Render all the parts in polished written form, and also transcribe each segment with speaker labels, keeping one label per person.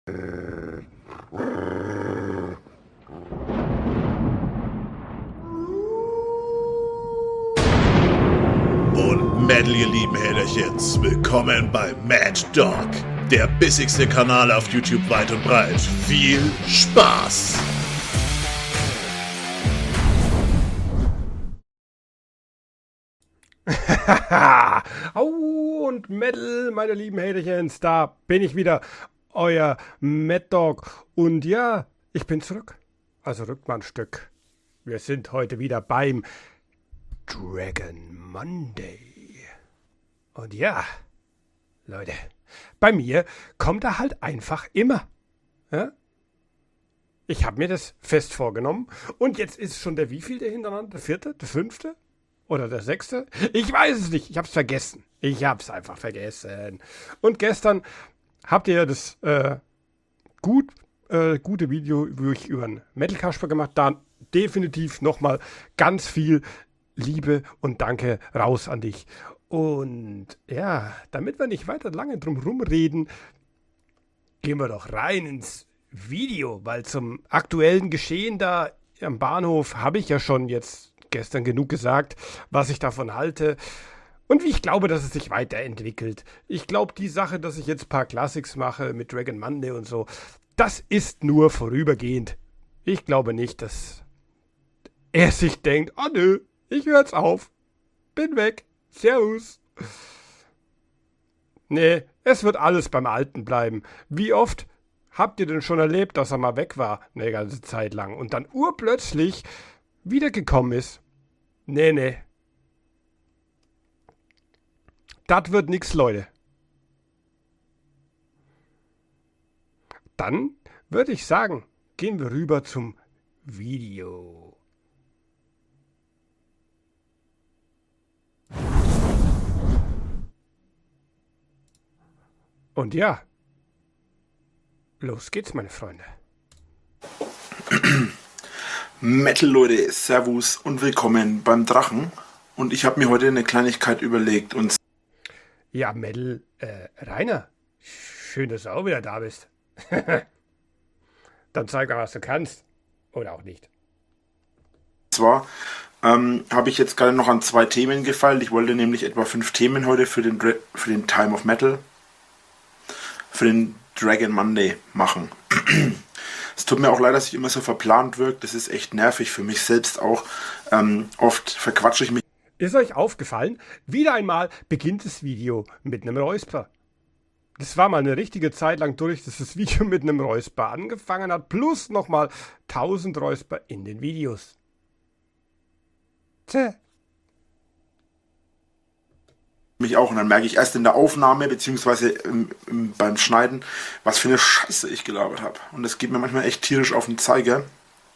Speaker 1: Und Metal, ihr lieben Häderchens, willkommen bei Mad Dog, der bissigste Kanal auf YouTube weit und breit. Viel Spaß!
Speaker 2: Au und Metal, meine lieben Häderchens, da bin ich wieder, euer Mad Dog. Und ja, ich bin zurück. Also rückt mal ein Stück. Wir sind heute wieder beim Dragon Monday. Und ja, Leute, bei mir kommt er halt einfach immer. Ja? Ich habe mir das fest vorgenommen und jetzt ist schon der wievielte hintereinander? Der vierte? Der fünfte? Oder der sechste? Ich weiß es nicht. Ich hab's vergessen. Ich hab's einfach vergessen. Und gestern habt ihr das gute Video, wo ich über einen Metal Kasper gemacht. Da definitiv nochmal ganz viel Liebe und Danke raus an dich. Und ja, damit wir nicht weiter lange drum rumreden, gehen wir doch rein ins Video, weil zum aktuellen Geschehen da am Bahnhof habe ich ja schon jetzt gestern genug gesagt, was ich davon halte und wie ich glaube, dass es sich weiterentwickelt. Ich glaube, die Sache, dass ich jetzt ein paar Classics mache mit Dragon Monday und so, das ist nur vorübergehend. Ich glaube nicht, dass er sich denkt, oh nö, ich höre jetzt auf, bin weg, servus. Nee, es wird alles beim Alten bleiben. Wie oft habt ihr denn schon erlebt, dass er mal weg war, eine ganze Zeit lang und dann urplötzlich wiedergekommen ist? Nee. Das wird nix, Leute. Dann würde ich sagen, gehen wir rüber zum Video. Und ja, los geht's, meine Freunde.
Speaker 3: Metal-Leute, Servus und willkommen beim Drachen. Und ich habe mir heute eine Kleinigkeit überlegt. Und
Speaker 2: ja, Metal, Rainer, schön, dass du auch wieder da bist. Dann zeig mal, was du kannst. Oder auch nicht.
Speaker 3: zwar habe ich jetzt gerade noch an 2 Themen gefeilt. Ich wollte nämlich etwa 5 Themen heute für den Time of Metal, für den Dragon Monday machen. Es tut mir auch leid, dass ich immer so verplant wirke. Das ist echt nervig für mich selbst auch. Oft verquatsche ich mich.
Speaker 2: Ist euch aufgefallen? Wieder einmal beginnt das Video mit einem Räusper. Das war mal eine richtige Zeit lang durch, dass das Video mit einem Räusper angefangen hat. Plus nochmal 1000 Räusper in den Videos. Tja.
Speaker 3: Mich auch. Und dann merke ich erst in der Aufnahme beziehungsweise beim Schneiden, was für eine Scheiße ich gelabert habe. Und das geht mir manchmal echt tierisch auf den Zeiger.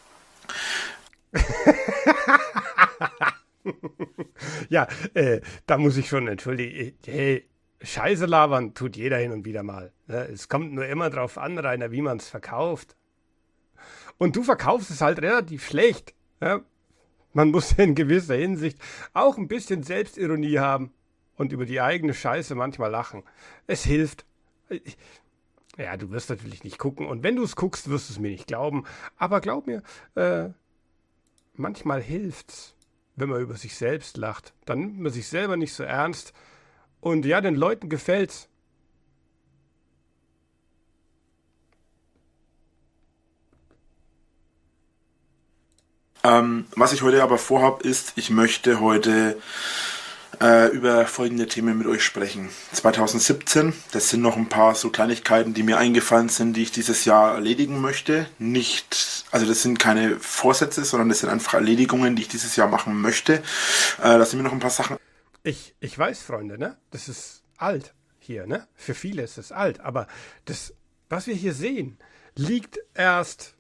Speaker 2: Ja, da muss ich schon entschuldigen. Hey, Scheiße labern tut jeder hin und wieder mal. Es kommt nur immer drauf an, Rainer, wie man es verkauft. Und du verkaufst es halt relativ schlecht. Ja? Man muss in gewisser Hinsicht auch ein bisschen Selbstironie haben. Und über die eigene Scheiße manchmal lachen. Es hilft. Ja, du wirst natürlich nicht gucken. Und wenn du es guckst, wirst du es mir nicht glauben. Aber glaub mir, manchmal hilft's, wenn man über sich selbst lacht. Dann nimmt man sich selber nicht so ernst. Und ja, den Leuten gefällt's.
Speaker 3: Was ich heute aber vorhabe, ist, ich möchte heute über folgende Themen mit euch sprechen. 2017, das sind noch ein paar so Kleinigkeiten, die mir eingefallen sind, die ich dieses Jahr erledigen möchte. Also das sind keine Vorsätze, sondern das sind einfach Erledigungen, die ich dieses Jahr machen möchte. Da sind mir noch ein paar Sachen.
Speaker 2: Ich weiß, Freunde, ne? Das ist alt hier, ne? Für viele ist es alt, aber das, was wir hier sehen, liegt erst,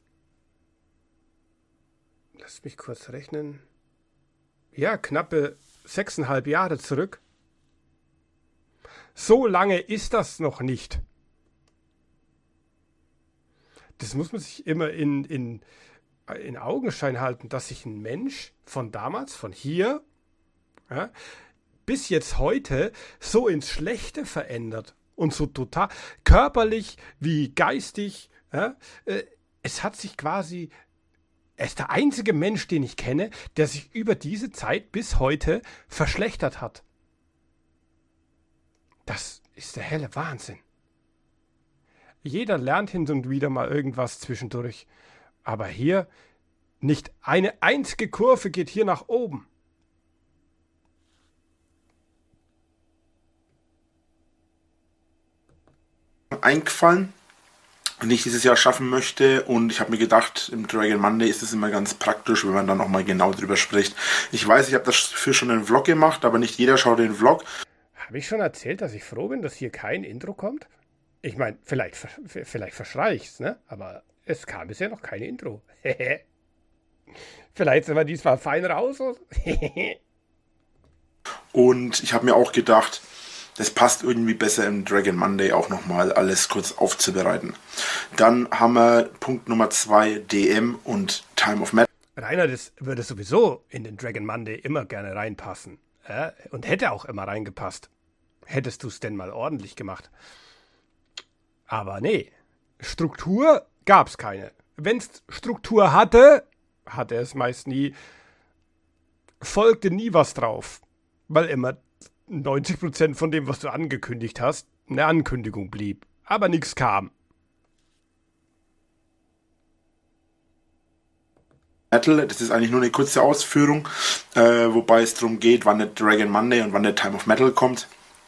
Speaker 2: lasst mich kurz rechnen, ja, knappe 6,5 Jahre zurück. So lange ist das noch nicht. Das muss man sich immer in Augenschein halten, dass sich ein Mensch von damals, von hier, ja, bis jetzt heute so ins Schlechte verändert und so total körperlich wie geistig. Ja? Es hat sich quasi, er ist der einzige Mensch, den ich kenne, der sich über diese Zeit bis heute verschlechtert hat. Das ist der helle Wahnsinn. Jeder lernt hin und wieder mal irgendwas zwischendurch. Aber hier, nicht eine einzige Kurve geht hier nach oben.
Speaker 3: Eingefallen, die ich dieses Jahr schaffen möchte, und ich habe mir gedacht, im Dragon Monday ist es immer ganz praktisch, wenn man da nochmal genau drüber spricht. Ich weiß, ich habe dafür schon einen Vlog gemacht, aber nicht jeder schaut den Vlog.
Speaker 2: Habe ich schon erzählt, dass ich froh bin, dass hier kein Intro kommt? Ich meine, vielleicht verschreie ich's, ne? Aber es kam bisher noch kein Intro. Vielleicht sind wir diesmal fein raus.
Speaker 3: Und ich habe mir auch gedacht, das passt irgendwie besser im Dragon Monday auch nochmal alles kurz aufzubereiten. Dann haben wir Punkt Nummer 2, DM und Time of Metal.
Speaker 2: Rainer, das würde sowieso in den Dragon Monday immer gerne reinpassen. Und hätte auch immer reingepasst. Hättest du es denn mal ordentlich gemacht. Aber nee, Struktur gab's keine. Wenn's Struktur hatte es meist nie, folgte nie was drauf. Weil immer 90% von dem, was du angekündigt hast, eine Ankündigung blieb. Aber nichts kam.
Speaker 3: Metal, das ist eigentlich nur eine kurze Ausführung, wobei es darum geht, wann der Dragon Monday und wann der Time of Metal kommt.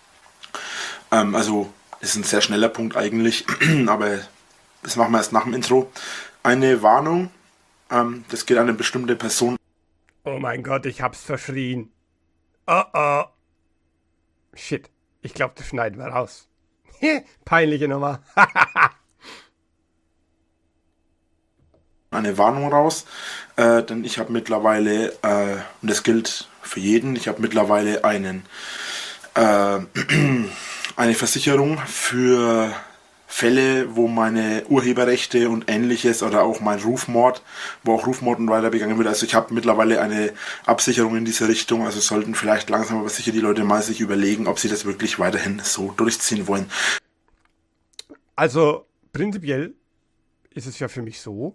Speaker 3: Also, das ist ein sehr schneller Punkt eigentlich, aber das machen wir erst nach dem Intro. Eine Warnung, das geht an eine bestimmte Person.
Speaker 2: Oh mein Gott, ich hab's verschrien. Oh. Shit, ich glaube, das schneiden wir raus. Peinliche Nummer.
Speaker 3: Eine Warnung raus, denn ich habe mittlerweile, und das gilt für jeden, ich habe mittlerweile eine Versicherung für Fälle, wo meine Urheberrechte und ähnliches oder auch mein Rufmord, wo auch Rufmord und weiter begangen wird. Also ich habe mittlerweile eine Absicherung in diese Richtung, also sollten vielleicht langsam aber sicher die Leute mal sich überlegen, ob sie das wirklich weiterhin so durchziehen wollen.
Speaker 2: Also prinzipiell ist es ja für mich so,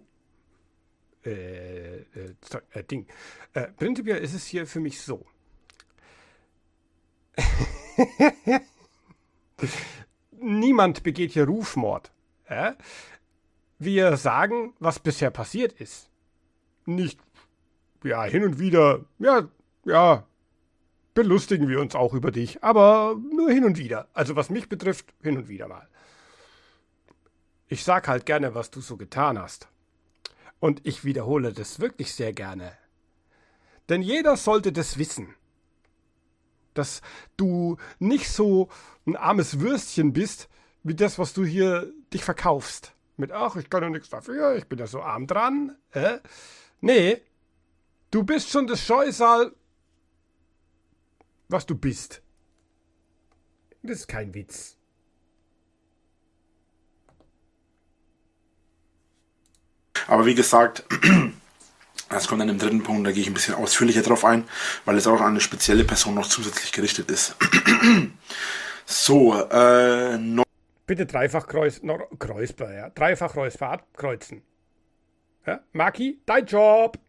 Speaker 2: prinzipiell ist es hier für mich so. Niemand begeht hier Rufmord. Wir sagen, was bisher passiert ist. Nicht, ja, hin und wieder, ja, belustigen wir uns auch über dich, aber nur hin und wieder. Also was mich betrifft, hin und wieder mal. Ich sag halt gerne, was du so getan hast. Und ich wiederhole das wirklich sehr gerne. Denn jeder sollte das wissen. Dass du nicht so ein armes Würstchen bist, wie das, was du hier dich verkaufst. Mit, ach, ich kann ja nichts dafür, ich bin ja so arm dran. Nee, du bist schon das Scheusal, was du bist. Das ist kein Witz.
Speaker 3: Aber wie gesagt, das kommt dann im dritten Punkt, da gehe ich ein bisschen ausführlicher drauf ein, weil es auch an eine spezielle Person noch zusätzlich gerichtet ist. So,
Speaker 2: bitte dreifach Kreuzbar, ja. Dreifach Räusper abkreuzen. Ja? Maki, dein Job.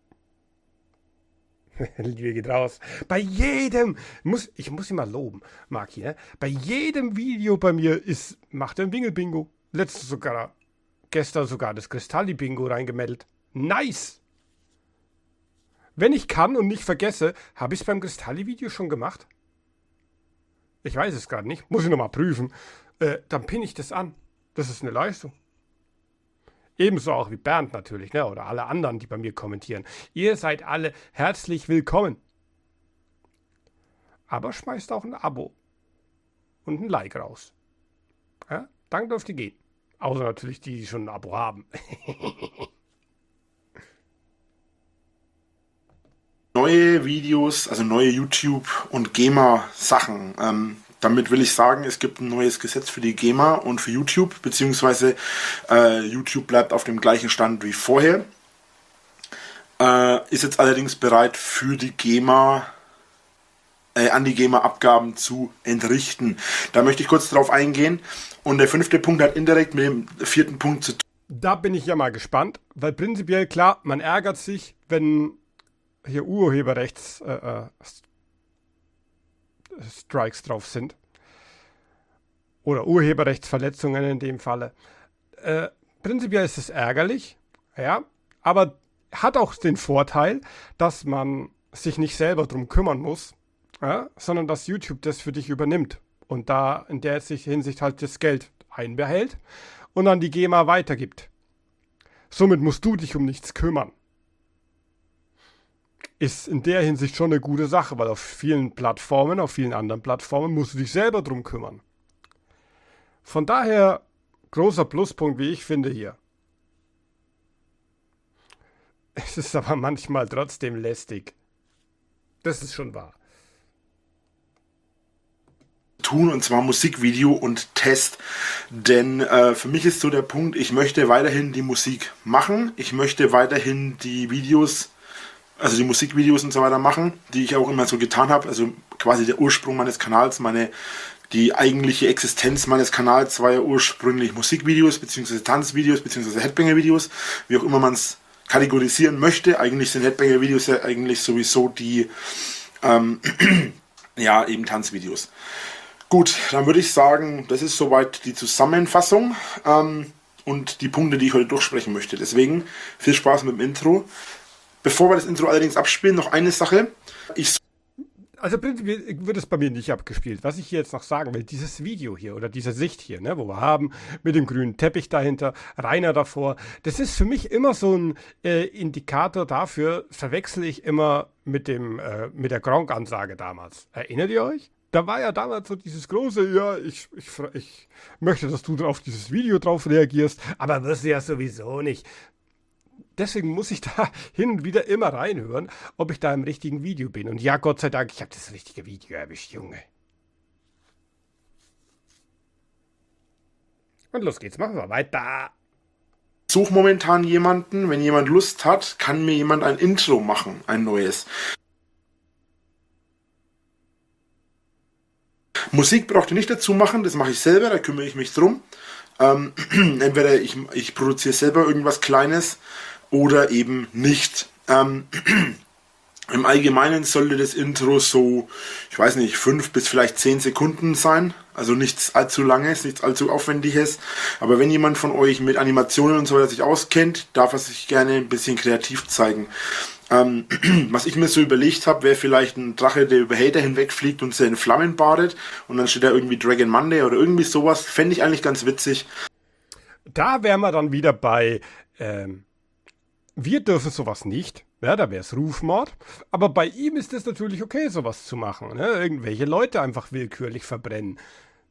Speaker 2: Liebe geht raus. Bei jedem, ich muss ihn mal loben, Maki, ne? Bei jedem Video bei mir macht er ein Wingelbingo. Gestern sogar das Kristalli-Bingo reingemeldet. Nice! Wenn ich kann und nicht vergesse, habe ich es beim Kristalli-Video schon gemacht? Ich weiß es gerade nicht. Muss ich nochmal prüfen. Dann pinne ich das an. Das ist eine Leistung. Ebenso auch wie Bernd natürlich, ne? Oder alle anderen, die bei mir kommentieren. Ihr seid alle herzlich willkommen. Aber schmeißt auch ein Abo und ein Like raus. Ja? Dann dürft ihr gehen. Außer natürlich die schon ein Abo haben.
Speaker 3: Neue Videos, also neue YouTube- und GEMA-Sachen. Damit will ich sagen, es gibt ein neues Gesetz für die GEMA und für YouTube, beziehungsweise YouTube bleibt auf dem gleichen Stand wie vorher. Ist jetzt allerdings bereit für die GEMA Anti-Gamer-Abgaben zu entrichten. Da möchte ich kurz drauf eingehen. Und der 5. Punkt hat indirekt mit dem 4. Punkt zu tun.
Speaker 2: Da bin ich ja mal gespannt, weil prinzipiell klar, man ärgert sich, wenn hier Urheberrechts Strikes drauf sind. Oder Urheberrechtsverletzungen in dem Falle. Prinzipiell ist es ärgerlich, ja, aber hat auch den Vorteil, dass man sich nicht selber drum kümmern muss, ja, sondern dass YouTube das für dich übernimmt und da in der Hinsicht halt das Geld einbehält und an die GEMA weitergibt. Somit musst du dich um nichts kümmern. Ist in der Hinsicht schon eine gute Sache, weil auf vielen Plattformen, auf vielen anderen Plattformen musst du dich selber drum kümmern. Von daher großer Pluspunkt, wie ich finde, hier. Es ist aber manchmal trotzdem lästig. Das ist schon wahr.
Speaker 3: Tun, und zwar Musikvideo und Test. Denn für mich ist so der Punkt, ich möchte weiterhin die Musik machen. Ich möchte weiterhin die Videos, also die Musikvideos und so weiter machen, die ich auch immer so getan habe. Also quasi der Ursprung meines Kanals, die eigentliche Existenz meines Kanals war ja ursprünglich Musikvideos, beziehungsweise Tanzvideos, beziehungsweise Headbanger-Videos, wie auch immer man es kategorisieren möchte. Eigentlich sind Headbanger-Videos ja eigentlich sowieso die ja, eben Tanzvideos. Gut, dann würde ich sagen, das ist soweit die Zusammenfassung und die Punkte, die ich heute durchsprechen möchte. Deswegen viel Spaß mit dem Intro. Bevor wir das Intro allerdings abspielen, noch eine Sache.
Speaker 2: Also prinzipiell wird es bei mir nicht abgespielt. Was ich hier jetzt noch sagen will, dieses Video hier oder diese Sicht hier, ne, wo wir haben, mit dem grünen Teppich dahinter, Rainer davor, das ist für mich immer so ein Indikator dafür, verwechsel ich immer mit der Gronkh-Ansage damals. Erinnert ihr euch? Da war ja damals so dieses große, ja, ich möchte, dass du auf dieses Video drauf reagierst, aber wirst du ja sowieso nicht. Deswegen muss ich da hin und wieder immer reinhören, ob ich da im richtigen Video bin. Und ja, Gott sei Dank, ich habe das richtige Video erwischt, Junge. Und los geht's, machen wir weiter.
Speaker 3: Ich suche momentan jemanden, wenn jemand Lust hat, kann mir jemand ein Intro machen, ein neues. Musik braucht ihr nicht dazu machen, das mache ich selber, da kümmere ich mich drum. Entweder ich produziere selber irgendwas Kleines oder eben nicht. Im Allgemeinen sollte das Intro so, ich weiß nicht, 5 bis vielleicht 10 Sekunden sein. Also nichts allzu Langes, nichts allzu Aufwendiges. Aber wenn jemand von euch mit Animationen und so weiter sich auskennt, darf er sich gerne ein bisschen kreativ zeigen. Was ich mir so überlegt habe, wäre vielleicht ein Drache, der über Hater hinwegfliegt und sie in Flammen badet und dann steht da irgendwie Dragon Monday oder irgendwie sowas. Fände ich eigentlich ganz witzig.
Speaker 2: Da wären wir dann wieder bei, wir dürfen sowas nicht, ja, da wäre es Rufmord, aber bei ihm ist es natürlich okay, sowas zu machen, ne? Irgendwelche Leute einfach willkürlich verbrennen.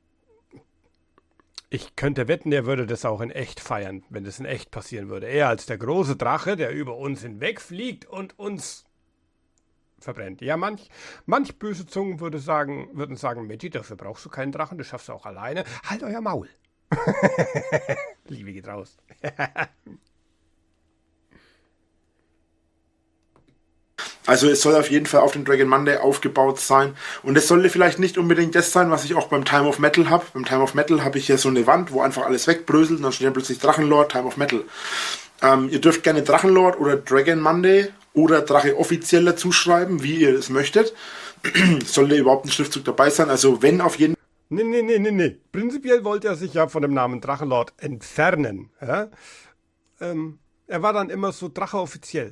Speaker 2: Ich könnte wetten, der würde das auch in echt feiern, wenn das in echt passieren würde. Er als der große Drache, der über uns hinwegfliegt und uns verbrennt. Ja, manch böse Zungen würden sagen, Metti, dafür brauchst du keinen Drachen, das schaffst du auch alleine. Halt euer Maul. Liebe geht raus.
Speaker 3: Also es soll auf jeden Fall auf den Dragon Monday aufgebaut sein. Und es sollte vielleicht nicht unbedingt das sein, was ich auch beim Time of Metal habe. Beim Time of Metal habe ich ja so eine Wand, wo einfach alles wegbröselt und dann steht dann plötzlich Drachenlord, Time of Metal. Ihr dürft gerne Drachenlord oder Dragon Monday oder Drache offiziell dazu schreiben, wie ihr es möchtet. Sollte überhaupt ein Schriftzug dabei sein. Also wenn auf jeden Fall...
Speaker 2: Nee. Prinzipiell wollte er sich ja von dem Namen Drachenlord entfernen. Ja? Er war dann immer so Drache offiziell.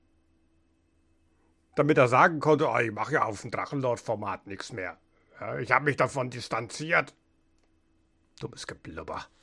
Speaker 2: Damit er sagen konnte, ich mache ja auf dem Drachenlord-Format nichts mehr. Ja, ich habe mich davon distanziert. Dummes Geblubber.
Speaker 3: Auf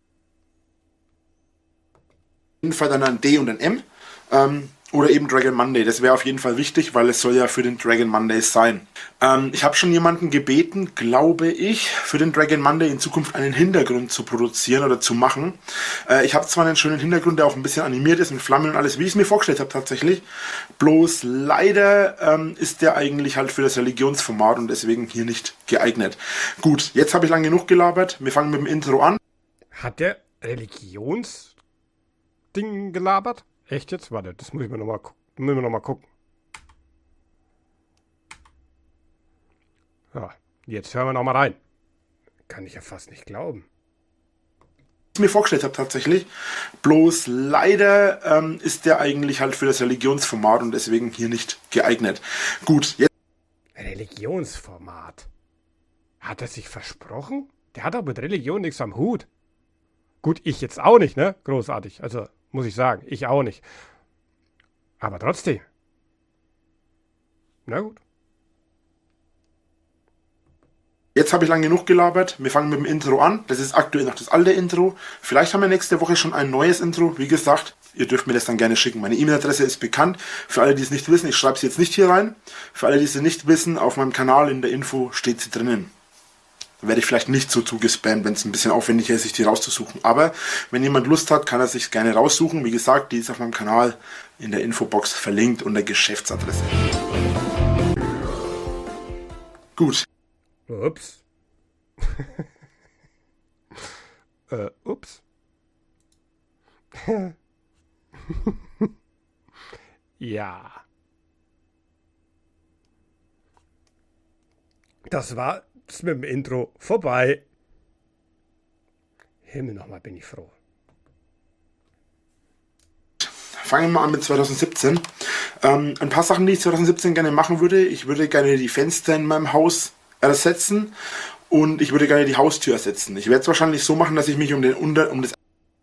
Speaker 3: jeden Fall dann ein D und ein M. Oder eben Dragon Monday. Das wäre auf jeden Fall wichtig, weil es soll ja für den Dragon Monday sein. Ich habe schon jemanden gebeten, glaube ich, für den Dragon Monday in Zukunft einen Hintergrund zu produzieren oder zu machen. Ich habe zwar einen schönen Hintergrund, der auch ein bisschen animiert ist mit Flammen und alles, wie ich es mir vorgestellt habe tatsächlich. Bloß leider ist der eigentlich halt für das Religionsformat und deswegen hier nicht geeignet. Gut, jetzt habe ich lang genug gelabert. Wir fangen mit dem Intro an.
Speaker 2: Hat der Religionsding gelabert? Echt jetzt? Warte, das muss ich mir nochmal gucken. Ja, jetzt hören wir noch mal rein. Kann ich ja fast nicht glauben.
Speaker 3: Mir vorgestellt habe tatsächlich. Bloß leider ist der eigentlich halt für das Religionsformat und deswegen hier nicht geeignet. Gut, jetzt.
Speaker 2: Religionsformat? Hat er sich versprochen? Der hat doch mit Religion nichts am Hut. Gut, ich jetzt auch nicht, ne? Großartig. Also, muss ich sagen, ich auch nicht. Aber trotzdem. Na gut.
Speaker 3: Jetzt habe ich lang genug gelabert. Wir fangen mit dem Intro an. Das ist aktuell noch das alte Intro. Vielleicht haben wir nächste Woche schon ein neues Intro. Wie gesagt, ihr dürft mir das dann gerne schicken. Meine E-Mail-Adresse ist bekannt. Für alle, die es nicht wissen, ich schreibe sie jetzt nicht hier rein. Für alle, die es nicht wissen, auf meinem Kanal in der Info steht sie drinnen. Da werde ich vielleicht nicht so zugespammt, wenn es ein bisschen aufwendiger ist, sich die rauszusuchen. Aber wenn jemand Lust hat, kann er sich gerne raussuchen. Wie gesagt, die ist auf meinem Kanal in der Infobox verlinkt unter Geschäftsadresse. Gut.
Speaker 2: Ups. Ups. Ja. Das war mit dem Intro vorbei. Himmel, nochmal bin ich froh.
Speaker 3: Fangen wir mal an mit 2017. Ein paar Sachen, die ich 2017 gerne machen würde. Ich würde gerne die Fenster in meinem Haus ersetzen und ich würde gerne die Haustür ersetzen. Ich werde es wahrscheinlich so machen, dass ich mich um das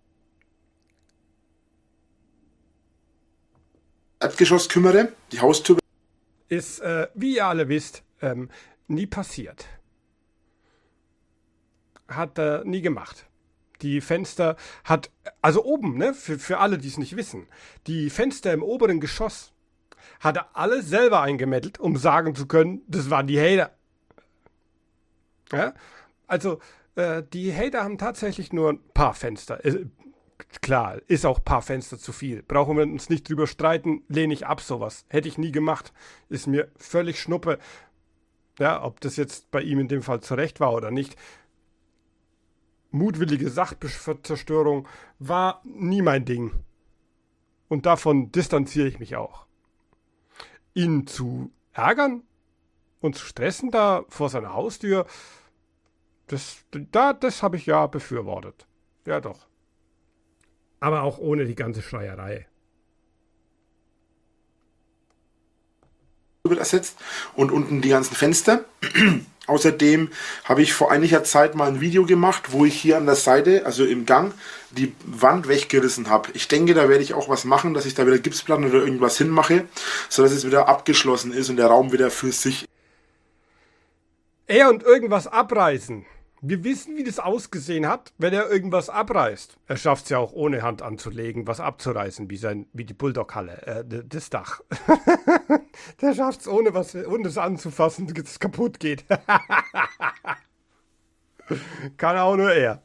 Speaker 3: Erdgeschoss kümmere. Die Haustür
Speaker 2: Ist, wie ihr alle wisst, nie passiert. Hat er nie gemacht. Die Fenster hat, also oben, ne, für alle, die es nicht wissen, die Fenster im oberen Geschoss hat er alle selber eingemettelt, um sagen zu können, das waren die Hater. Ja? Also, die Hater haben tatsächlich nur ein paar Fenster. Klar, ist auch ein paar Fenster zu viel. Brauchen wir uns nicht drüber streiten, lehne ich ab sowas. Hätte ich nie gemacht. Ist mir völlig Schnuppe. Ja, ob das jetzt bei ihm in dem Fall zurecht war oder nicht. Mutwillige Sachzerstörung war nie mein Ding. Und davon distanziere ich mich auch. Ihn zu ärgern und zu stressen da vor seiner Haustür, das habe ich ja befürwortet. Ja doch. Aber auch ohne die ganze Schreierei.
Speaker 3: wird ersetzt und unten die ganzen Fenster. Außerdem habe ich vor einiger Zeit mal ein Video gemacht, wo ich hier an der Seite, also im Gang, die Wand weggerissen habe. Ich denke, da werde ich auch was machen, dass ich da wieder Gipsplatten oder irgendwas hinmache, sodass es wieder abgeschlossen ist und der Raum wieder für sich.
Speaker 2: Und irgendwas abreißen. Wir wissen, wie das ausgesehen hat, wenn er irgendwas abreißt. Er schafft es ja auch ohne Hand anzulegen, was abzureißen, wie die Bulldog-Halle, das Dach. Der schafft es ohne es anzufassen, dass es kaputt geht. Kann auch nur er.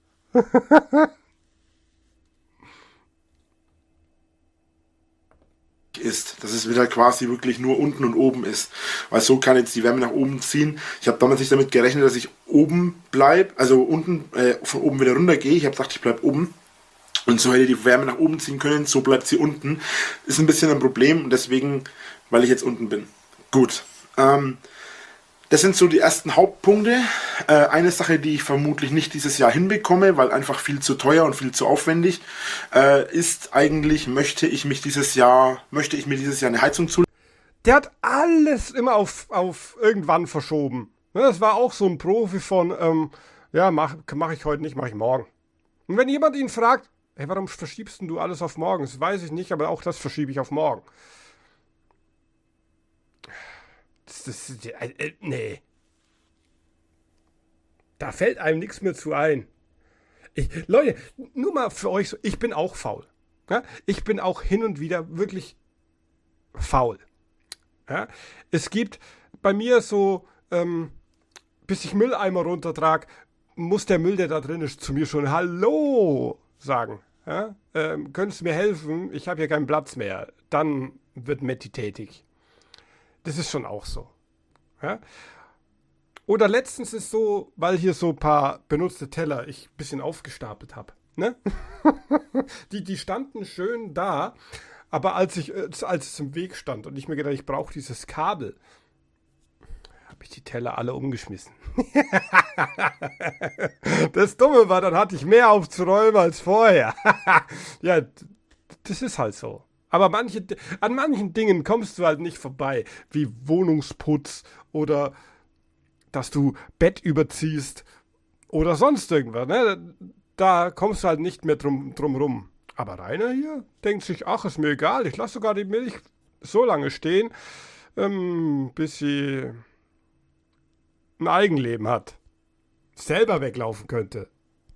Speaker 3: Ist, dass es wieder quasi wirklich nur unten und oben ist, weil so kann jetzt die Wärme nach oben ziehen. Ich habe damals nicht damit gerechnet, dass ich oben bleibe, also unten von oben wieder runter gehe. Ich habe gedacht, ich bleibe oben und so hätte die Wärme nach oben ziehen können, so bleibt sie unten. Ist ein bisschen ein Problem und deswegen, weil ich jetzt unten bin. Gut, das sind so die ersten Hauptpunkte. Eine Sache, die ich vermutlich nicht dieses Jahr hinbekomme, weil einfach viel zu teuer und viel zu aufwendig, ist eigentlich, möchte ich mir dieses Jahr eine Heizung zulegen.
Speaker 2: Der hat alles immer auf irgendwann verschoben. Das war auch so ein Profi von, mach ich heute nicht, mach ich morgen. Und wenn jemand ihn fragt, hey, warum verschiebst du alles auf morgen? Das weiß ich nicht, aber auch das verschiebe ich auf morgen. Nee. Da fällt einem nichts mehr zu ein. Leute, nur mal für euch so, ich bin auch faul. Ja? Ich bin auch hin und wieder wirklich faul. Ja? Es gibt bei mir so, bis ich Mülleimer runtertrage, muss der Müll, der da drin ist, zu mir schon Hallo sagen. Ja? Könntest du mir helfen? Ich habe hier keinen Platz mehr. Dann wird Matti tätig. Das ist schon auch so. Ja? Oder letztens ist so, weil hier so ein paar benutzte Teller ich ein bisschen aufgestapelt habe. Ne? die standen schön da, aber als es im Weg stand und ich mir gedacht, ich brauche dieses Kabel, habe ich die Teller alle umgeschmissen. Das Dumme war, dann hatte ich mehr aufzuräumen als vorher. Ja, das ist halt so. Aber an manchen Dingen kommst du halt nicht vorbei, wie Wohnungsputz oder dass du Bett überziehst oder sonst irgendwas. Ne? Da kommst du halt nicht mehr drum rum. Aber Rainer hier denkt sich, ach, ist mir egal, ich lasse sogar die Milch so lange stehen, bis sie ein Eigenleben hat. Selber weglaufen könnte.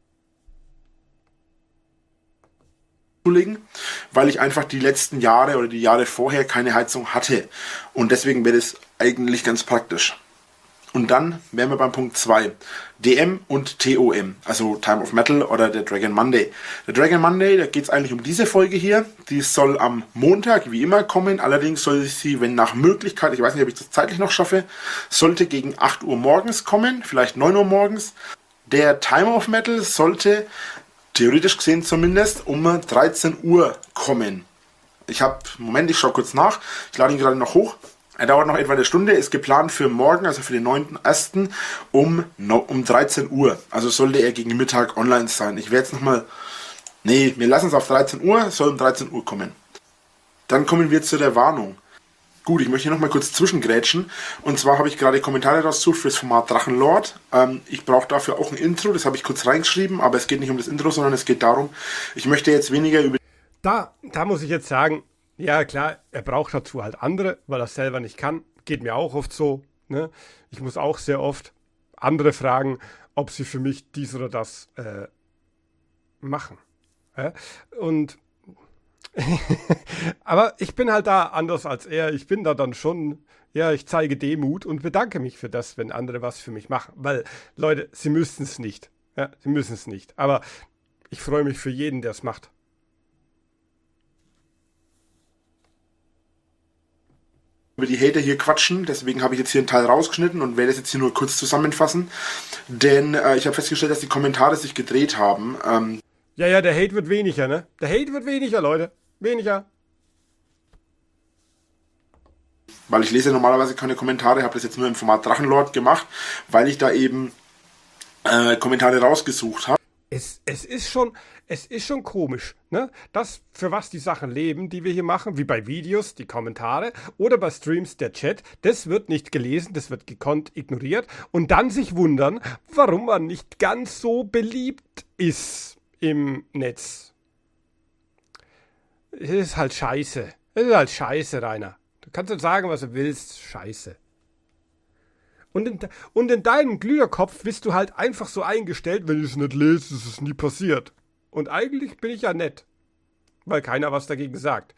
Speaker 3: Weil ich einfach die letzten Jahre oder die Jahre vorher keine Heizung hatte. Und deswegen wäre das eigentlich ganz praktisch. Und dann wären wir beim Punkt 2. DM und TOM, also Time of Metal oder der Dragon Monday. Der Dragon Monday, da geht es eigentlich um diese Folge hier. Die soll am Montag wie immer kommen. Allerdings soll sie, wenn nach Möglichkeit, ich weiß nicht, ob ich das zeitlich noch schaffe, sollte gegen 8 Uhr morgens kommen, vielleicht 9 Uhr morgens. Der Time of Metal sollte, theoretisch gesehen zumindest, um 13 Uhr kommen. Ich schaue kurz nach. Ich lade ihn gerade noch hoch. Er dauert noch etwa eine Stunde, ist geplant für morgen, also für den 9.1. um 13 Uhr. Also sollte er gegen Mittag online sein. Ich werde jetzt nochmal... Nee, wir lassen es auf 13 Uhr, soll um 13 Uhr kommen. Dann kommen wir zu der Warnung. Gut, ich möchte hier nochmal kurz zwischengrätschen. Und zwar habe ich gerade Kommentare rausgesucht für das Format Drachenlord. Ich brauche dafür auch ein Intro, das habe ich kurz reingeschrieben, aber es geht nicht um das Intro, sondern es geht darum, ich möchte jetzt weniger über...
Speaker 2: Da muss ich jetzt sagen... Ja, klar, er braucht dazu halt andere, weil er es selber nicht kann. Geht mir auch oft so. Ne? Ich muss auch sehr oft andere fragen, ob sie für mich dies oder das machen. Und aber ich bin halt da anders als er. Ich bin da dann schon, ja, ich zeige Demut und bedanke mich für das, wenn andere was für mich machen. Weil, Leute, sie müssten es nicht. Ja, sie müssen es nicht. Aber ich freue mich für jeden, der es macht.
Speaker 3: Über die Hater hier quatschen, deswegen habe ich jetzt hier einen Teil rausgeschnitten und werde es jetzt hier nur kurz zusammenfassen, denn ich habe festgestellt, dass die Kommentare sich gedreht haben.
Speaker 2: Ja, der Hate wird weniger, ne? Der Hate wird weniger, Leute. Weniger.
Speaker 3: Weil ich lese normalerweise keine Kommentare, habe das jetzt nur im Format Drachenlord gemacht, weil ich da eben Kommentare rausgesucht habe.
Speaker 2: Es ist schon komisch, ne? Das, für was die Sachen leben, die wir hier machen, wie bei Videos, die Kommentare oder bei Streams der Chat, das wird nicht gelesen, das wird gekonnt ignoriert und dann sich wundern, warum man nicht ganz so beliebt ist im Netz. Es ist halt scheiße. Es ist halt scheiße, Rainer. Du kannst jetzt sagen, was du willst, scheiße. Und in deinem Glüherkopf bist du halt einfach so eingestellt, wenn ich es nicht lese, ist es nie passiert. Und eigentlich bin ich ja nett, weil keiner was dagegen sagt.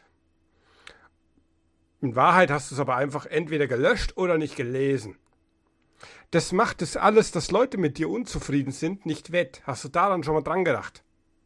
Speaker 2: In Wahrheit hast du es aber einfach entweder gelöscht oder nicht gelesen. Das macht es alles, dass Leute mit dir unzufrieden sind, nicht wett. Hast du daran schon mal dran gedacht?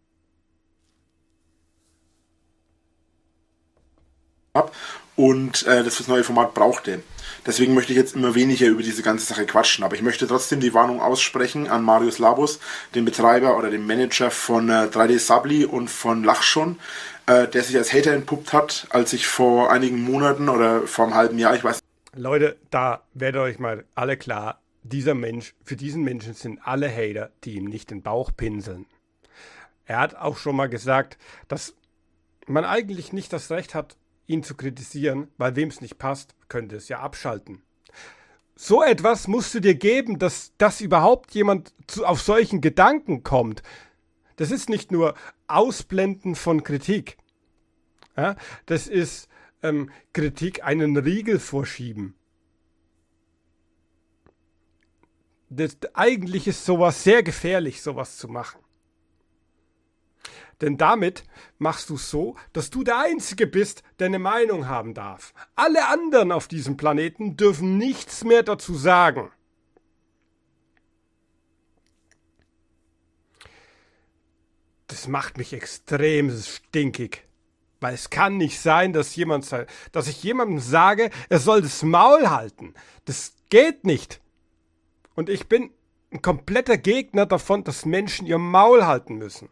Speaker 3: Und das fürs neue Format brauchte. Deswegen möchte ich jetzt immer weniger über diese ganze Sache quatschen. Aber ich möchte trotzdem die Warnung aussprechen an Marius Labus, den Betreiber oder den Manager von 3D Sabli und von Lachschon, der sich als Hater entpuppt hat, als ich vor einigen Monaten oder vor einem halben Jahr, ich weiß.
Speaker 2: Leute, da werdet euch mal alle klar, für diesen Menschen sind alle Hater, die ihm nicht den Bauch pinseln. Er hat auch schon mal gesagt, dass man eigentlich nicht das Recht hat, ihn zu kritisieren, weil wem es nicht passt, könnte es ja abschalten. So etwas musst du dir geben, dass überhaupt jemand auf solchen Gedanken kommt. Das ist nicht nur Ausblenden von Kritik. Ja, das ist Kritik einen Riegel vorschieben. Eigentlich ist sowas sehr gefährlich, sowas zu machen. Denn damit machst du es so, dass du der Einzige bist, der eine Meinung haben darf. Alle anderen auf diesem Planeten dürfen nichts mehr dazu sagen. Das macht mich extrem stinkig. Weil es kann nicht sein, dass ich jemandem sage, er soll das Maul halten. Das geht nicht. Und ich bin ein kompletter Gegner davon, dass Menschen ihr Maul halten müssen.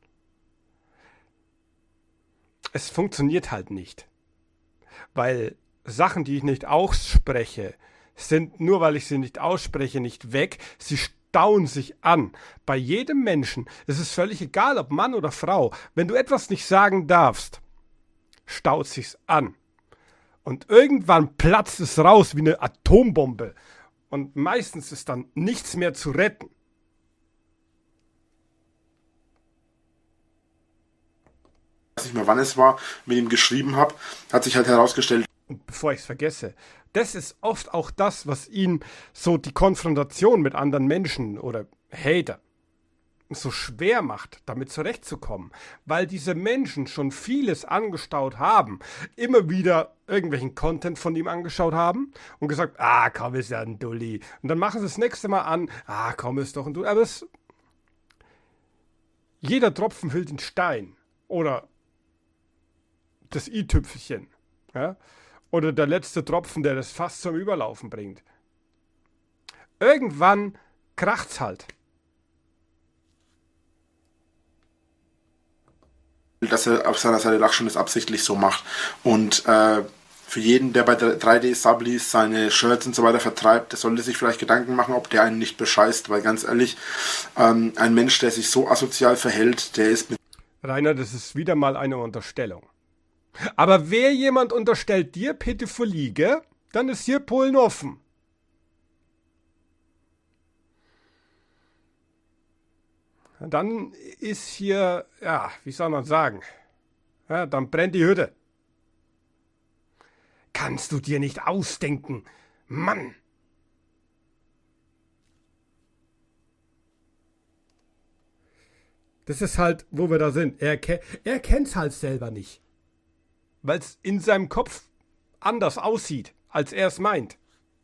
Speaker 2: Es funktioniert halt nicht. Weil Sachen, die ich nicht ausspreche, sind, nur weil ich sie nicht ausspreche, nicht weg. Sie stauen sich an. Bei jedem Menschen, es ist völlig egal, ob Mann oder Frau, wenn du etwas nicht sagen darfst, staut sich's an. Und irgendwann platzt es raus wie eine Atombombe. Und meistens ist dann nichts mehr zu retten.
Speaker 3: Ich weiß nicht mehr, wann es war, mit ihm geschrieben habe, hat sich halt herausgestellt.
Speaker 2: Und bevor ich es vergesse, das ist oft auch das, was ihn so die Konfrontation mit anderen Menschen oder Hater so schwer macht, damit zurechtzukommen, weil diese Menschen schon vieles angestaut haben, immer wieder irgendwelchen Content von ihm angeschaut haben und gesagt, komm, ist ja ein Dulli. Und dann machen sie das nächste Mal an, komm, ist doch ein Dulli. Aber jeder Tropfen hüllt den Stein. Oder das i-Tüpfelchen. Ja? Oder der letzte Tropfen, der das fast zum Überlaufen bringt. Irgendwann kracht's halt.
Speaker 3: Dass er auf seiner Seite schon das absichtlich so macht. Und für jeden, der bei 3D-Sublease seine Shirts und so weiter vertreibt, der sollte sich vielleicht Gedanken machen, ob der einen nicht bescheißt, weil ganz ehrlich, ein Mensch, der sich so asozial verhält, der ist mit...
Speaker 2: Rainer, das ist wieder mal eine Unterstellung. Aber wer jemand unterstellt dir Pädophilie, gell? Dann ist hier Polen offen. Dann ist hier, wie soll man sagen, dann brennt die Hütte. Kannst du dir nicht ausdenken, Mann! Das ist halt, wo wir da sind. Er kennt's halt selber nicht. Weil es in seinem Kopf anders aussieht, als er es meint.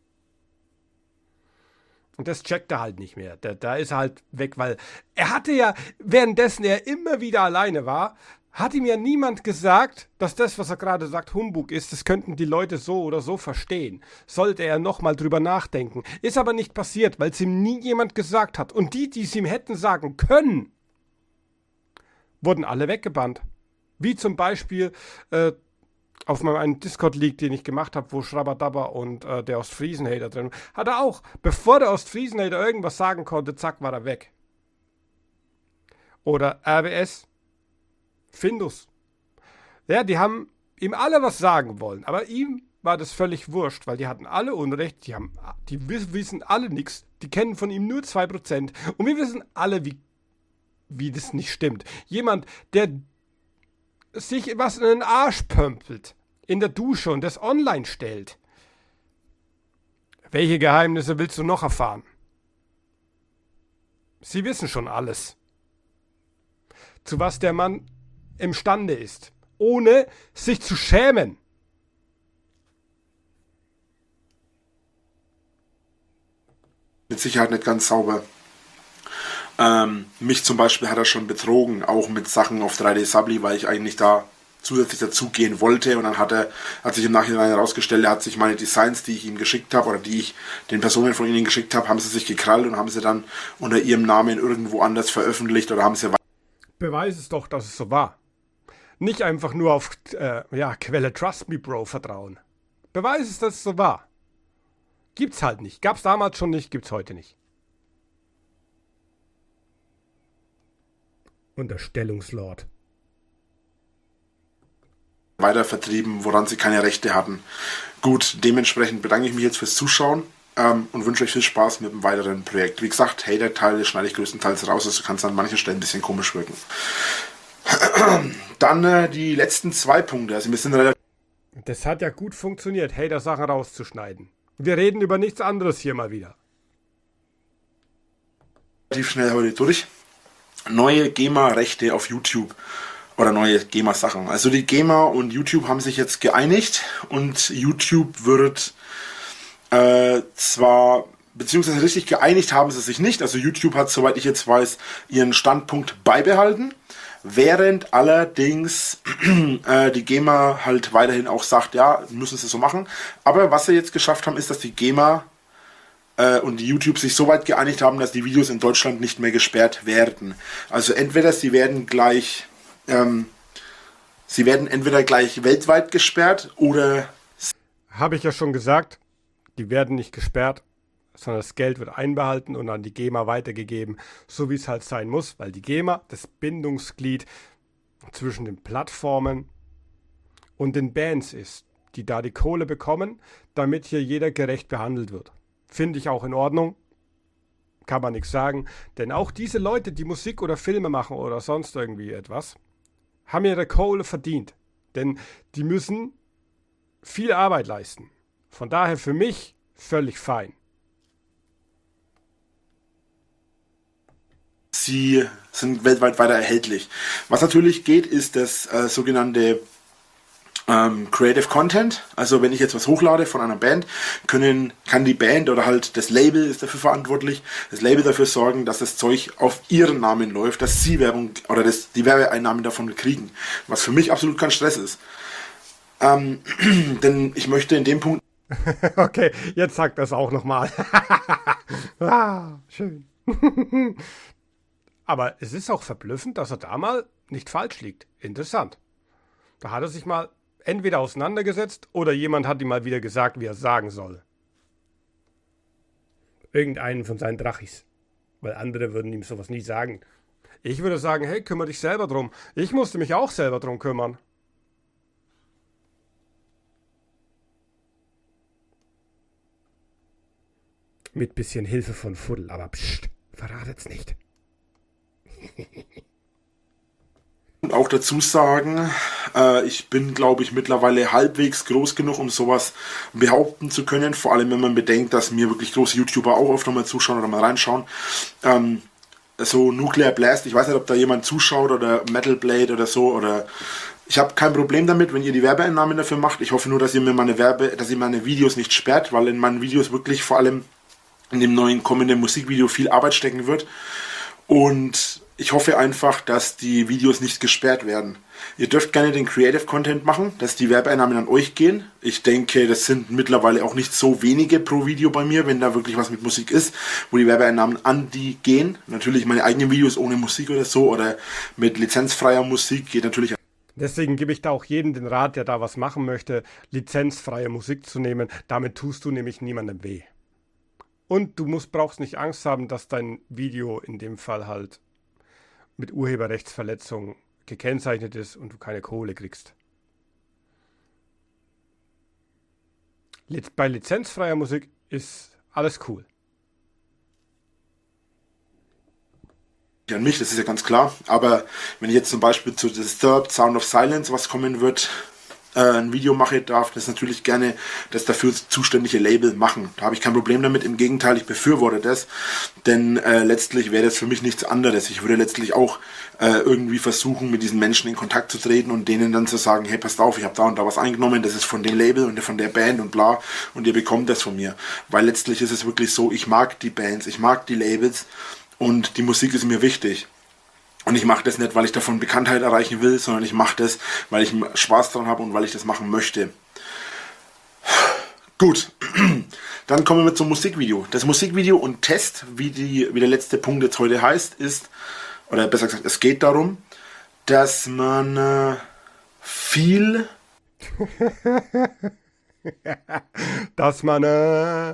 Speaker 2: Und das checkt er halt nicht mehr. Da ist er halt weg, weil er hatte ja, währenddessen er immer wieder alleine war, hat ihm ja niemand gesagt, dass das, was er gerade sagt, Humbug ist. Das könnten die Leute so oder so verstehen. Sollte er nochmal drüber nachdenken. Ist aber nicht passiert, weil es ihm nie jemand gesagt hat. Und die es ihm hätten sagen können, wurden alle weggebannt. Wie zum Beispiel auf meinem Discord-Leak, den ich gemacht habe, wo Schrabadabba und der Ostfriesen-Hater drin war, hat er auch, bevor der Ostfriesen-Hater irgendwas sagen konnte, zack, war er weg. Oder RBS, Findus. Ja, die haben ihm alle was sagen wollen, aber ihm war das völlig wurscht, weil die hatten alle Unrecht, die wissen alle nichts, die kennen von ihm nur 2% und wir wissen alle, wie das nicht stimmt. Jemand, der sich was in den Arsch pömpelt, in der Dusche und das online stellt. Welche Geheimnisse willst du noch erfahren? Sie wissen schon alles. Zu was der Mann imstande ist, ohne sich zu schämen.
Speaker 3: Mit Sicherheit nicht ganz sauber. Mich zum Beispiel hat er schon betrogen, auch mit Sachen auf 3D-Subli, weil ich eigentlich da zusätzlich dazugehen wollte und dann hat sich im Nachhinein herausgestellt, er hat sich meine Designs, die ich ihm geschickt habe oder die ich den Personen von ihnen geschickt habe, haben sie sich gekrallt und haben sie dann unter ihrem Namen irgendwo anders veröffentlicht oder haben sie...
Speaker 2: Beweis es doch, dass es so war. Nicht einfach nur auf Quelle Trust Me Bro vertrauen. Beweis es, dass es so war. Gibt's halt nicht. Gab's damals schon nicht, gibt's heute nicht. Unterstellungslord.
Speaker 3: Weiter vertrieben, woran sie keine Rechte hatten. Gut, dementsprechend bedanke ich mich jetzt fürs Zuschauen und wünsche euch viel Spaß mit dem weiteren Projekt. Wie gesagt, Hater-Teile schneide ich größtenteils raus, also kann es an manchen Stellen ein bisschen komisch wirken. Dann die letzten 2 Punkte. Also wir sind relativ...
Speaker 2: Das hat ja gut funktioniert, Hater-Sachen rauszuschneiden. Wir reden über nichts anderes hier mal wieder.
Speaker 3: Relativ schnell heute durch. Neue GEMA-Rechte auf YouTube oder neue GEMA-Sachen. Also die GEMA und YouTube haben sich jetzt geeinigt und YouTube wird zwar, beziehungsweise richtig geeinigt haben sie sich nicht. Also YouTube hat, soweit ich jetzt weiß, ihren Standpunkt beibehalten, während allerdings die GEMA halt weiterhin auch sagt, ja, müssen sie so machen. Aber was sie jetzt geschafft haben, ist, dass die GEMA und die YouTube sich so weit geeinigt haben, dass die Videos in Deutschland nicht mehr gesperrt werden. Also entweder sie werden entweder gleich weltweit gesperrt oder...
Speaker 2: Habe ich ja schon gesagt, Die werden nicht gesperrt, sondern das Geld wird einbehalten und an die GEMA weitergegeben, so wie es halt sein muss, weil die GEMA das Bindungsglied zwischen den Plattformen und den Bands ist, die da die Kohle bekommen, damit hier jeder gerecht behandelt wird. Finde ich auch in Ordnung, kann man nichts sagen, denn auch diese Leute, die Musik oder Filme machen oder sonst irgendwie etwas, haben ihre Kohle verdient, denn die müssen viel Arbeit leisten. Von daher für mich völlig fein.
Speaker 3: Sie sind weltweit weiter erhältlich. Was natürlich geht, ist das sogenannte Creative Content. Also wenn ich jetzt was hochlade von einer Band, kann die Band oder halt das Label ist dafür verantwortlich, das Label dafür sorgen, dass das Zeug auf ihren Namen läuft, dass sie Werbung oder die Werbeeinnahmen davon kriegen. Was für mich absolut kein Stress ist. Denn ich möchte in dem Punkt...
Speaker 2: Okay, jetzt sagt das auch nochmal. Schön. Aber es ist auch verblüffend, dass er da mal nicht falsch liegt. Interessant. Da hat er sich mal entweder auseinandergesetzt oder jemand hat ihm mal wieder gesagt, wie er es sagen soll. Irgendeinen von seinen Drachis. Weil andere würden ihm sowas nie sagen. Ich würde sagen, hey, kümmere dich selber drum. Ich musste mich auch selber drum kümmern. Mit bisschen Hilfe von Fuddel, aber pst, verratet's nicht.
Speaker 3: Und auch dazu sagen, ich bin, glaube ich, mittlerweile halbwegs groß genug, um sowas behaupten zu können. Vor allem, wenn man bedenkt, dass mir wirklich große YouTuber auch öfter mal zuschauen oder mal reinschauen. So Nuclear Blast, ich weiß nicht, ob da jemand zuschaut oder Metal Blade oder so. Oder ich habe kein Problem damit, wenn ihr die Werbeeinnahmen dafür macht. Ich hoffe nur, dass ihr mir meine Videos nicht sperrt, weil in meinen Videos wirklich vor allem in dem neuen kommenden Musikvideo viel Arbeit stecken wird. Und ich hoffe einfach, dass die Videos nicht gesperrt werden. Ihr dürft gerne den Creative Content machen, dass die Werbeeinnahmen an euch gehen. Ich denke, das sind mittlerweile auch nicht so wenige pro Video bei mir, wenn da wirklich was mit Musik ist, wo die Werbeeinnahmen an die gehen. Natürlich meine eigenen Videos ohne Musik oder so oder mit lizenzfreier Musik geht natürlich.
Speaker 2: Deswegen gebe ich da auch jedem den Rat, der da was machen möchte, lizenzfreie Musik zu nehmen. Damit tust du nämlich niemandem weh. Und du brauchst nicht Angst haben, dass dein Video in dem Fall halt mit Urheberrechtsverletzung gekennzeichnet ist und du keine Kohle kriegst. Bei lizenzfreier Musik ist alles cool.
Speaker 3: An mich, das ist ja ganz klar. Aber wenn ich jetzt zum Beispiel zu Disturbed, Sound of Silence was kommen wird, ein Video mache, darf das natürlich gerne das dafür zuständige Label machen. Da habe ich kein Problem damit. Im Gegenteil, ich befürworte das, denn letztlich wäre das für mich nichts anderes. Ich würde letztlich auch irgendwie versuchen, mit diesen Menschen in Kontakt zu treten und denen dann zu sagen, hey, passt auf, ich habe da und da was eingenommen, das ist von dem Label und von der Band und bla und ihr bekommt das von mir. Weil letztlich ist es wirklich so, ich mag die Bands, ich mag die Labels und die Musik ist mir wichtig. Und ich mache das nicht, weil ich davon Bekanntheit erreichen will, sondern ich mache das, weil ich Spaß dran habe und weil ich das machen möchte. Gut, dann kommen wir zum Musikvideo. Das Musikvideo und Test, wie der letzte Punkt jetzt heute heißt, ist, oder besser gesagt, es geht darum, dass man viel...
Speaker 2: dass man...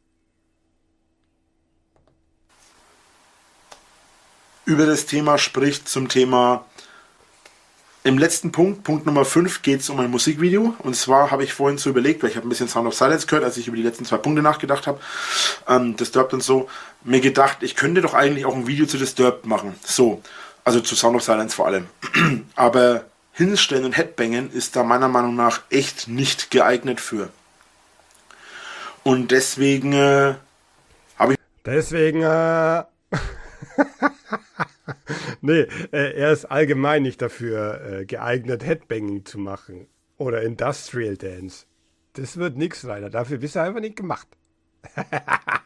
Speaker 3: über das Thema spricht, zum Thema, im letzten Punkt, Punkt Nummer 5, geht es um ein Musikvideo. Und zwar habe ich vorhin so überlegt, weil ich habe ein bisschen Sound of Silence gehört, als ich über die letzten 2 Punkte nachgedacht habe, Disturbed und so, mir gedacht, ich könnte doch eigentlich auch ein Video zu Disturbed machen. So, also zu Sound of Silence vor allem. Aber Hinstellen und Headbangen ist da meiner Meinung nach echt nicht geeignet für. Und deswegen habe ich...
Speaker 2: Nee, er ist allgemein nicht dafür geeignet, Headbanging zu machen. Oder Industrial Dance. Das wird nix, Rainer. Dafür bist du einfach nicht gemacht.
Speaker 3: Habe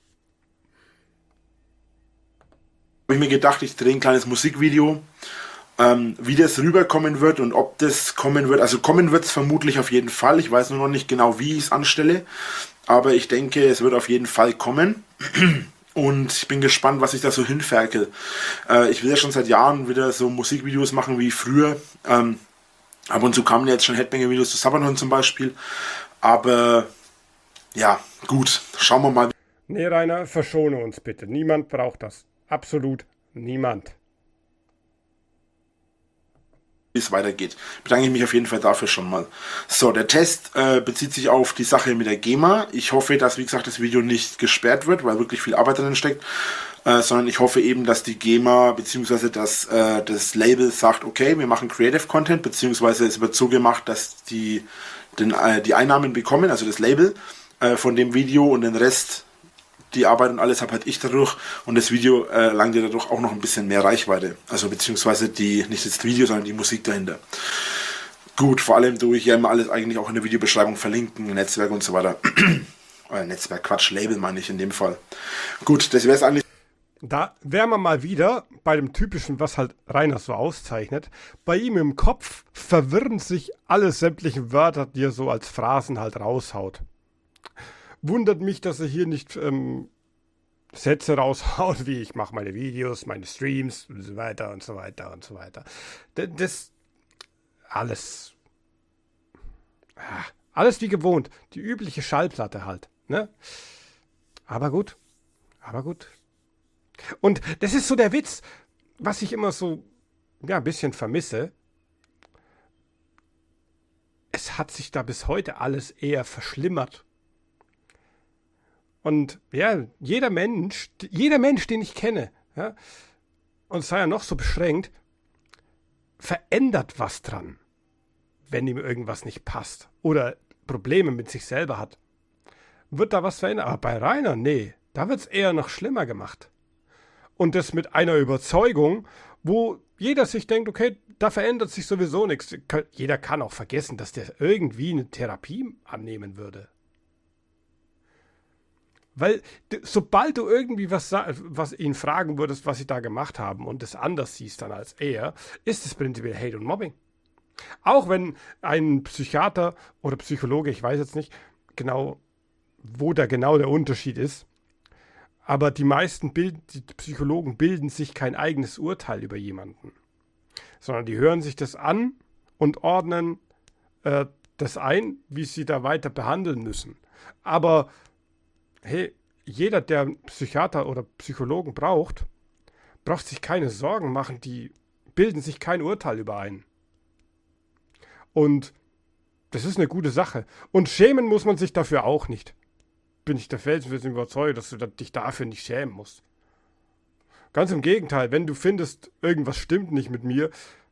Speaker 3: ich mir gedacht, ich drehe ein kleines Musikvideo, wie das rüberkommen wird und ob das kommen wird. Also kommen wird es vermutlich auf jeden Fall. Ich weiß nur noch nicht genau, wie ich es anstelle. Aber ich denke, es wird auf jeden Fall kommen. Und ich bin gespannt, was ich da so hinferkel. Ich will ja schon seit Jahren wieder so Musikvideos machen wie früher. Ab und zu kamen jetzt schon Headbanger-Videos zu Sabaton zum Beispiel. Aber Ja, gut. Schauen wir mal.
Speaker 2: Nee, Rainer, verschone uns bitte. Niemand braucht das. Absolut niemand.
Speaker 3: Wie es weitergeht. Bedanke ich mich auf jeden Fall dafür schon mal. So, der Test bezieht sich auf die Sache mit der GEMA. Ich hoffe, dass, wie gesagt, das Video nicht gesperrt wird, weil wirklich viel Arbeit drin steckt, sondern ich hoffe eben, dass die GEMA bzw. das Label sagt, okay, wir machen Creative Content, beziehungsweise es wird so gemacht, dass die Einnahmen bekommen, also das Label von dem Video, und den Rest, die Arbeit und alles habe halt ich dadurch, und das Video langt dir dadurch auch noch ein bisschen mehr Reichweite. Also beziehungsweise nicht das Video, sondern die Musik dahinter. Gut, vor allem tue ich ja immer alles eigentlich auch in der Videobeschreibung verlinken, Netzwerk und so weiter. Netzwerk, Quatsch, Label meine ich in dem Fall. Gut, das wäre es eigentlich.
Speaker 2: Da wären wir mal wieder bei dem Typischen, was halt Rainer so auszeichnet. Bei ihm im Kopf verwirren sich alle sämtlichen Wörter, die er so als Phrasen halt raushaut. Wundert mich, dass er hier nicht Sätze raushaut, wie ich mache meine Videos, meine Streams und so weiter und so weiter und so weiter. Das alles wie gewohnt. Die übliche Schallplatte halt. Ne? Aber gut. Und das ist so der Witz, was ich immer so ein bisschen vermisse. Es hat sich da bis heute alles eher verschlimmert. Und ja, jeder Mensch, den ich kenne, ja, und sei er noch so beschränkt, verändert was dran, wenn ihm irgendwas nicht passt oder Probleme mit sich selber hat. Wird da was verändert? Aber bei Rainer, nee, da wird es eher noch schlimmer gemacht. Und das mit einer Überzeugung, wo jeder sich denkt, okay, da verändert sich sowieso nichts. Jeder kann auch vergessen, dass der irgendwie eine Therapie annehmen würde. Weil sobald du irgendwie was ihn fragen würdest, was sie da gemacht haben, und es anders siehst dann als er, ist es prinzipiell Hate und Mobbing. Auch wenn ein Psychiater oder Psychologe, ich weiß jetzt nicht genau, wo da genau der Unterschied ist, aber die meisten Psychologen bilden sich kein eigenes Urteil über jemanden, sondern die hören sich das an und ordnen das ein, wie sie da weiter behandeln müssen. Aber hey, jeder, der einen Psychiater oder Psychologen braucht sich keine Sorgen machen, die bilden sich kein Urteil über einen. Und das ist eine gute Sache. Und schämen muss man sich dafür auch nicht. Bin ich der felsenfesten überzeugt, dass du dich dafür nicht schämen musst. Ganz im Gegenteil, wenn du findest, irgendwas stimmt nicht mit mir,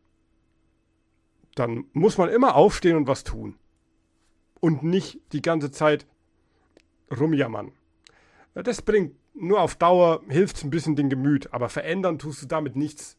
Speaker 2: dann muss man immer aufstehen und was tun. Und nicht die ganze Zeit rumjammern. Das bringt nur auf Dauer, hilft es ein bisschen dem Gemüt, aber verändern tust du damit nichts.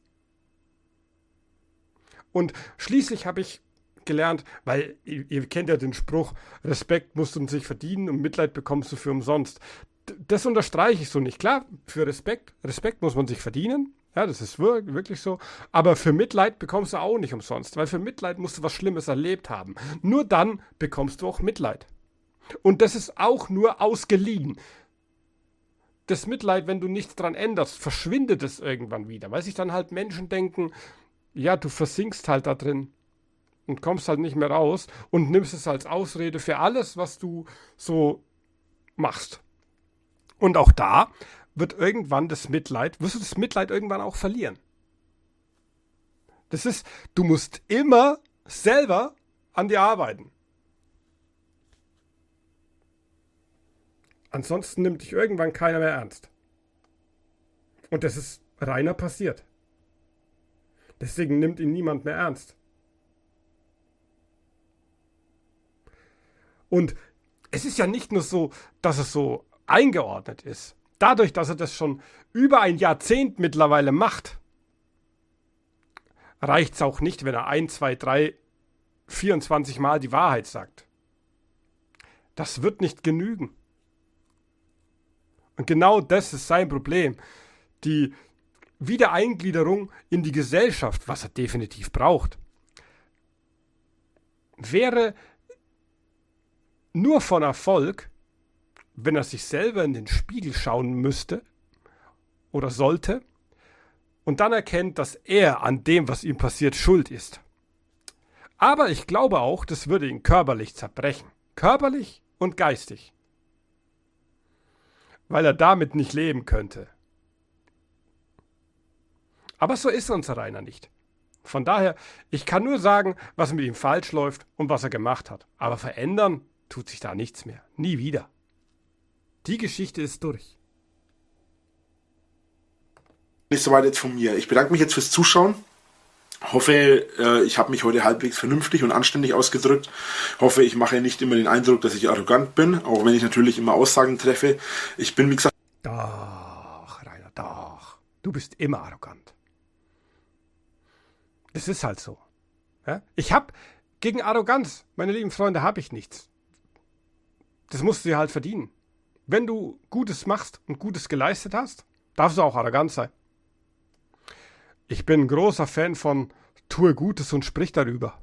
Speaker 2: Und schließlich habe ich gelernt, weil ihr kennt ja den Spruch, Respekt musst du sich verdienen und Mitleid bekommst du für umsonst. Das unterstreiche ich so nicht. Klar, für Respekt muss man sich verdienen, ja, das ist wirklich so, aber für Mitleid bekommst du auch nicht umsonst, weil für Mitleid musst du was Schlimmes erlebt haben. Nur dann bekommst du auch Mitleid. Und das ist auch nur ausgeliehen. Das Mitleid, wenn du nichts dran änderst, verschwindet es irgendwann wieder, weil sich dann halt Menschen denken, ja, du versinkst halt da drin und kommst halt nicht mehr raus und nimmst es als Ausrede für alles, was du so machst. Und auch da wirst du das Mitleid irgendwann auch verlieren. Das ist, du musst immer selber an dir arbeiten. Ansonsten nimmt dich irgendwann keiner mehr ernst. Und das ist Rainer passiert. Deswegen nimmt ihn niemand mehr ernst. Und es ist ja nicht nur so, dass es so eingeordnet ist. Dadurch, dass er das schon über ein Jahrzehnt mittlerweile macht, reicht es auch nicht, wenn er 1, 2, 3, 24 Mal die Wahrheit sagt. Das wird nicht genügen. Und genau das ist sein Problem. Die Wiedereingliederung in die Gesellschaft, was er definitiv braucht, wäre nur von Erfolg, wenn er sich selber in den Spiegel schauen müsste oder sollte und dann erkennt, dass er an dem, was ihm passiert, schuld ist. Aber ich glaube auch, das würde ihn körperlich zerbrechen. Körperlich und geistig. weil er damit nicht leben könnte. Aber so ist unser Rainer nicht. Von daher, ich kann nur sagen, was mit ihm falsch läuft und was er gemacht hat. Aber verändern tut sich da nichts mehr. Nie wieder. Die Geschichte ist durch.
Speaker 3: Nicht soweit jetzt von mir. Ich bedanke mich jetzt fürs Zuschauen. Hoffe, ich habe mich heute halbwegs vernünftig und anständig ausgedrückt. Hoffe, ich mache nicht immer den Eindruck, dass ich arrogant bin, auch wenn ich natürlich immer Aussagen treffe. Ich bin, wie gesagt...
Speaker 2: Doch, Rainer, doch. Du bist immer arrogant. Das ist halt so. Ja? Gegen Arroganz, meine lieben Freunde, habe ich nichts. Das musst du dir halt verdienen. Wenn du Gutes machst und Gutes geleistet hast, darfst du auch arrogant sein. Ich bin ein großer Fan von tue Gutes und sprich darüber.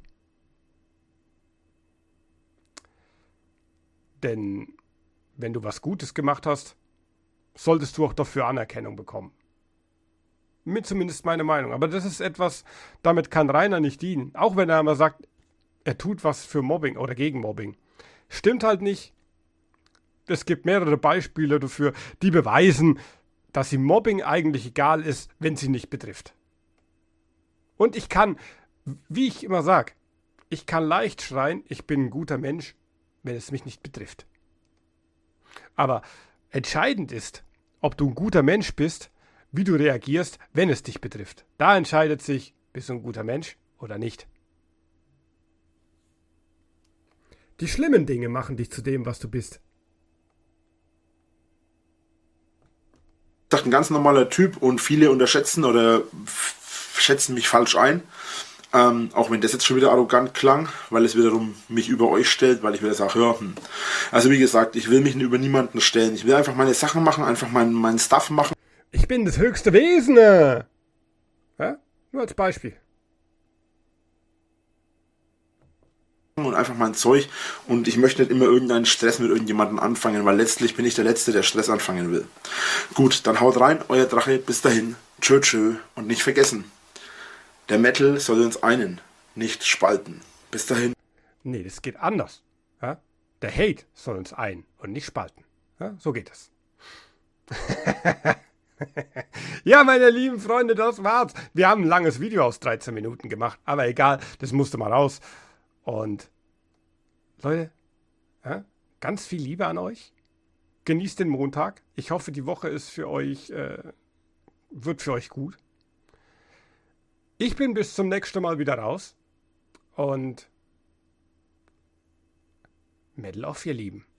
Speaker 2: Denn wenn du was Gutes gemacht hast, solltest du auch dafür Anerkennung bekommen. Mit zumindest meine Meinung. Aber das ist etwas, damit kann Rainer nicht dienen. Auch wenn er immer sagt, er tut was für Mobbing oder gegen Mobbing. Stimmt halt nicht. Es gibt mehrere Beispiele dafür, die beweisen, dass ihm Mobbing eigentlich egal ist, wenn sie nicht betrifft. Und ich kann, wie ich immer sage, ich kann leicht schreien, ich bin ein guter Mensch, wenn es mich nicht betrifft. Aber entscheidend ist, ob du ein guter Mensch bist, wie du reagierst, wenn es dich betrifft. Da entscheidet sich, bist du ein guter Mensch oder nicht. Die schlimmen Dinge machen dich zu dem, was du bist.
Speaker 3: Ich bin ein ganz normaler Typ und viele unterschätzen oder schätzen mich falsch ein. Auch wenn das jetzt schon wieder arrogant klang, weil es wiederum mich über euch stellt, weil ich wieder sage, Also wie gesagt, ich will mich über niemanden stellen. Ich will einfach meine Sachen machen, einfach meinen Stuff machen.
Speaker 2: Ich bin das höchste Wesen. Ja? Nur als Beispiel.
Speaker 3: Und einfach mein Zeug. Und ich möchte nicht immer irgendeinen Stress mit irgendjemandem anfangen, weil letztlich bin ich der Letzte, der Stress anfangen will. Gut, dann haut rein, euer Drache. Bis dahin. Tschö. Und nicht vergessen, der Metal soll uns einen, nicht spalten. Bis dahin.
Speaker 2: Nee, das geht anders. Ja? Der Hate soll uns ein und nicht spalten. Ja? So geht es. Ja, meine lieben Freunde, das war's. Wir haben ein langes Video aus 13 Minuten gemacht, aber egal, das musste mal raus. Und Leute, ja, ganz viel Liebe an euch. Genießt den Montag. Ich hoffe, die Woche ist für euch, wird für euch gut. Ich bin bis zum nächsten Mal wieder raus. Und Metal auf, ihr Lieben.